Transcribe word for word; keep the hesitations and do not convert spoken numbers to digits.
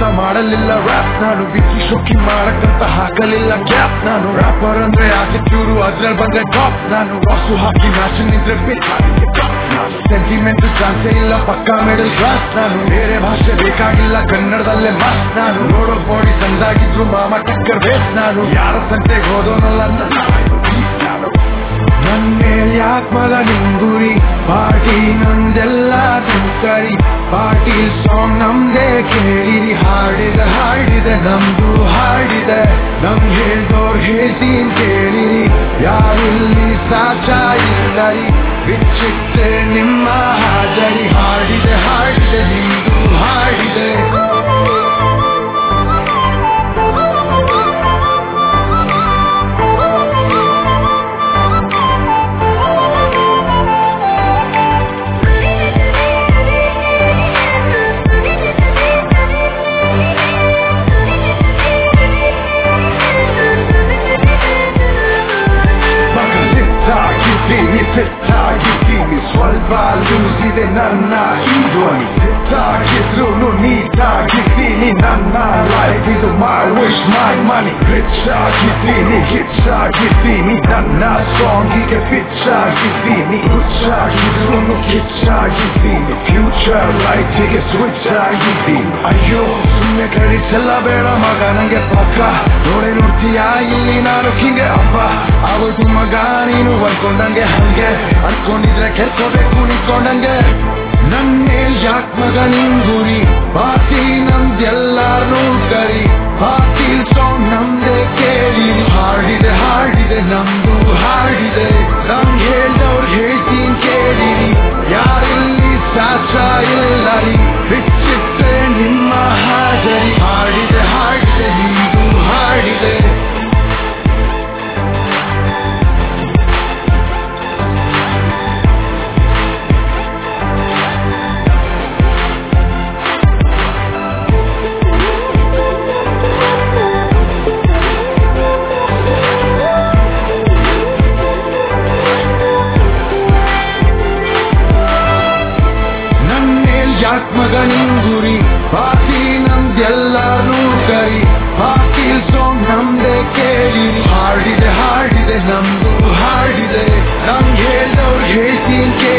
ಮಾಡಲಿಲ್ಲ ರ್ಯಾಪ್ ನಾನು ವಿಕ್ಕಿ ಶೋಕಿ ಮಾಡಕ್ಕಂತ ಹಾಕಲಿಲ್ಲ ಕ್ಯಾಪ್ ನಾನು ರ್ಯಾಪರ್ ಅಂದ್ರೆ ಆಟಿಟ್ಯೂಡು ಅದ್ರಲ್ಲಿ ಬಂದ್ರೆ ಟಾಪ್ ನಾನು ವಾಸು ಹಾಕಿ ಮ್ಯಾಚ್ ನಿಂತ್ರೆ ನಾನು ಸೆಂಟಿಮೆಂಟ್ ಚಾನ್ಸೇ ಇಲ್ಲ ಪಕ್ಕಾ ಮಿಡಲ್ ಕ್ಲಾಸ್ ನಾನು ಬೇರೆ ಭಾಷೆ ಬೇಕಾಗಿಲ್ಲ ಕನ್ನಡದಲ್ಲೇ ಮಾಸ್ ನಾನು ನೋಡೋ ಬಾಡಿ ಸಂದಾಗಿದ್ರು ಮಾಮ ಟಕ್ಕರ್ ಬೇಸ್ ನಾನು ಯಾರ ಸಂತೆಗೆ ಹೋದೋನಲ್ಲ ನನ್ಮೇಲ್ ಯಾಕ್ ಮಗ ನಿಂಗುರಿ ಪಾರ್ಟಿ ನಂದೆಲ್ಲ ತುಕರಿ ಪಾರ್ಟಿ ಸಾಂಗ್ ನಮ್ದೇ ಕೇಳಿರಿ ಹಾಡಿದೆ ಹಾಡಿದೆ ನಮ್ದು ಹಾಡಿದೆ ನಮ್ ಹೇಳ್ದೋರ್ ಹೇಳ್ತೀನಿ ಕೇಳಿರಿ ಯಾರಿಲ್ಲಿ ಸಾಚ ಇಲ್ಲರಿ ಬಿಚ್ಚಿಟ್ಟೆ ನಿಮ್ಮ ಹಾಜರಿ ಹಾಡಿದೆ ಹಾಡಿದೆ ನಿಮ್ದು ಹಾಡಿದೆ ಸಿಟ್ಟಾಗಿದ್ದೀನಿ ಸ್ವಲ್ಪ ಲೂಸಿದೆ ನನ್ನ ಈ ಧ್ವನಿ ಸಿಟ್ಟಾಗಿದ್ರು ನೀಟಾಗಿದ್ದೀನಿ ನನ್ನ ಲೈಫ್ ಇದು my wish my money rich ಆಗಿದ್ದೀನಿ ಹಿಚ್ ಆಗಿದ್ದೀನಿ ನನ್ನ ಸಾಂಗಿಗೆ ಪಿಚ್ ಆಗಿದ್ದೀನಿ ಹುಚ್ಚಾಗಿದ್ರು ಕಿಚ್ ಆಗಿದ್ದೀನಿ ಫ್ಯೂಚರ್ ಲೈಫಿಗೆ ಸ್ವಿಚ್ ಆಗಿದ್ದೀನಿ ಅಯ್ಯೋ ಸುಮ್ಮನೆ ಕಳಿಸಲ್ಲ ಬೇಡ ಮಗ ನಂಗೆ ಪಕ್ಕ ನೋಡೆ ನೋಡ್ತೀಯ ಇಲ್ಲಿ ನಾನು ಹಿಂಗೆ ಅಪ್ಪ ಅವತ್ತು ಮಗ ನೀನು ಅನ್ಕೊಂಡಂಗೆ ಹಂಗೆ ಅನ್ಕೊಂಡಿದ್ರೆ ಕೆಲ್ಸಬೇಕು ನಿಂತ್ಕೊಂಡಂಗೆ ನನ್ನೇಲ್ ಯಾಕ್ ಮಗ ನಿಂಗುರಿ ಪಾರ್ಟಿ ನಮ್ದೆಲ್ಲಾರು ಕರಿ ಪಾರ್ಟಿ ಸಾಂಗ್ ನಮ್ದೇ ಕೇಳಿ ಹಾಡಿದೆ ಹಾಡಿದೆ ನಮ್ದು ಹಾಡಿದೆ ನಮ್ ಹೇಳ್ದವ್ರು ಹೇಳ್ತೀನಿ ಕೇಳಿರಿ ಯಾರಿಲ್ಲಿ ಸಾಚ ಇಲ್ಲರಿ ಬಿಚ್ಚಿಟ್ಟೆ ನಿಮ್ಮ ಹಾಜರಿ ಹಾಡಿದೆ ಹಾಡಿದೆ ನಿಮ್ದು ಹಾಡಿದೆ ಯಾಕ್ ಮಗ ನಿಂಗುರಿ ಪಾರ್ಟಿ ನಮ್ದೆಲ್ಲಾರು ಕರಿ ಪಾರ್ಟಿ ಸಾಂಗ್ ನಮ್ದೇ ಕೇಳಿರಿ ಹಾಡಿದೆ ಹಾಡಿದೆ ನಮ್ದು ಹಾಡಿದೆ ನಮ್ ಹೇಳ್ದವ್ರು ಹೇಳ್ತೀನಿ